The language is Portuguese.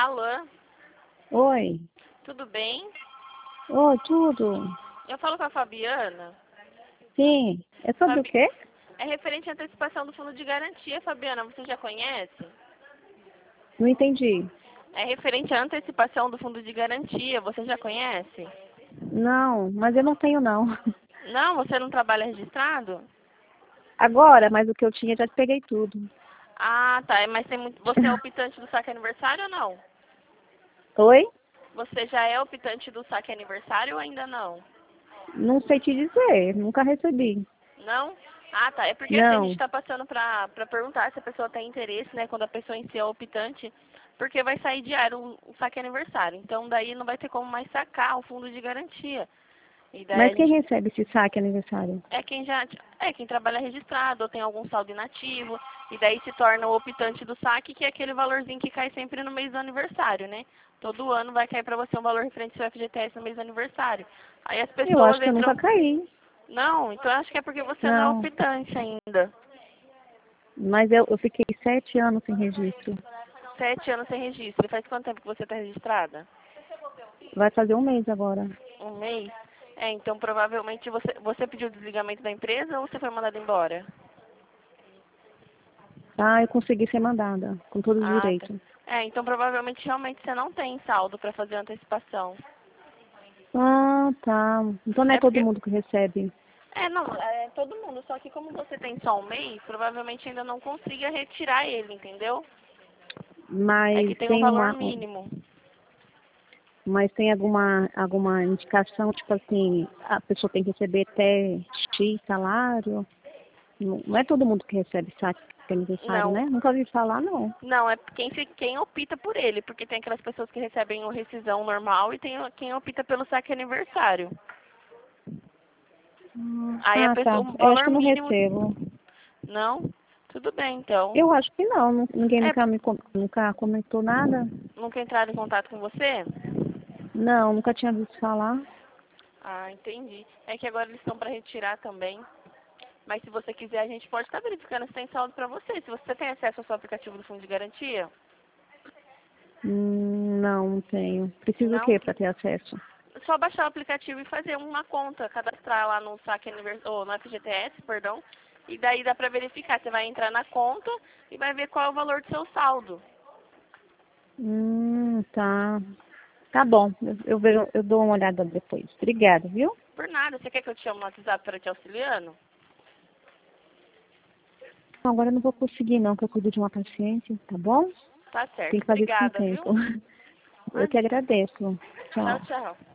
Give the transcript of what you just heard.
Alô, Oi. tudo bem? Oi, tudo? Eu falo com a Fabiana. Sim. É sobre o Fabi... quê? É referente à antecipação do fundo de garantia, Fabiana, você já conhece? Não entendi. É referente à antecipação do fundo de garantia, você já conhece? Não, mas eu não tenho não. Não, você não trabalha registrado? Agora, mas o que eu tinha já peguei tudo. Ah, tá, mas tem muito... você é optante do saque aniversário ou não? Oi? Você já é optante do saque aniversário ou ainda não? Não sei te dizer, nunca recebi. Não? Ah, tá. É porque assim, a gente Não. está passando para perguntar se a pessoa tem interesse, né? Quando a pessoa em si é optante, porque vai sair diário o saque aniversário. Então daí não vai ter como mais sacar o fundo de garantia. E daí Mas a quem gente recebe esse saque aniversário? quem trabalha registrado ou tem algum saldo inativo e daí se torna o optante do saque, que é aquele valorzinho que cai sempre no mês do aniversário, né? Todo ano vai cair para você um valor referente ao seu FGTS no mês do aniversário. Aí as Eu pessoas acho que eu nunca entram. caí. Não, então acho que é porque você não é Não. optante ainda. Mas eu fiquei 7 anos sem registro. 7 anos sem registro. E faz quanto tempo que você está registrada? Vai fazer um mês agora. Um mês? É, então provavelmente você pediu o desligamento da empresa ou você foi mandada embora? Ah, eu consegui ser mandada, com todos os Ah, tá. direitos. É, então provavelmente realmente você não tem saldo para fazer a antecipação. Ah, tá. Então não é É todo porque. mundo que recebe. É, não, é todo mundo, só que como você tem só um mês, provavelmente ainda não consiga retirar ele, entendeu? É que Mas tem um tem valor mínimo. mas tem alguma indicação, tipo assim, a pessoa tem que receber até X salário? Não é todo mundo que recebe saque aniversário, Não, né? Nunca ouvi falar, não. não, é quem opta por ele, porque tem aquelas pessoas que recebem o rescisão normal e tem quem opta pelo saque aniversário. Aí a Ah, tá. pessoa, o Eu acho valor que eu não mínimo. recebo. Não? Tudo bem, então. Eu acho que não. Ninguém É, nunca comentou nada. nunca entraram em contato com você? Não, nunca tinha visto falar. Ah, entendi. É que agora eles estão para retirar também. Mas se você quiser, a gente pode estar verificando se tem saldo para você. Se você tem acesso ao seu aplicativo do Fundo de Garantia? Não, não tenho. Preciso o Não? quê para ter acesso? É só baixar o aplicativo e fazer uma conta, cadastrar lá no saque ou no FGTS, perdão. E daí dá para verificar. Você vai entrar na conta e vai ver qual é o valor do seu saldo. Tá. Tá bom. Eu dou uma olhada depois. Obrigada, viu? Por nada. Você quer que eu te chame no WhatsApp para te auxiliando? Agora eu não vou conseguir não, que eu cuido de uma paciente, tá bom? Tá Tem certo. que fazer isso com Obrigada, viu? tempo. Eu que Imagina. agradeço. Tchau, Tchau. tchau.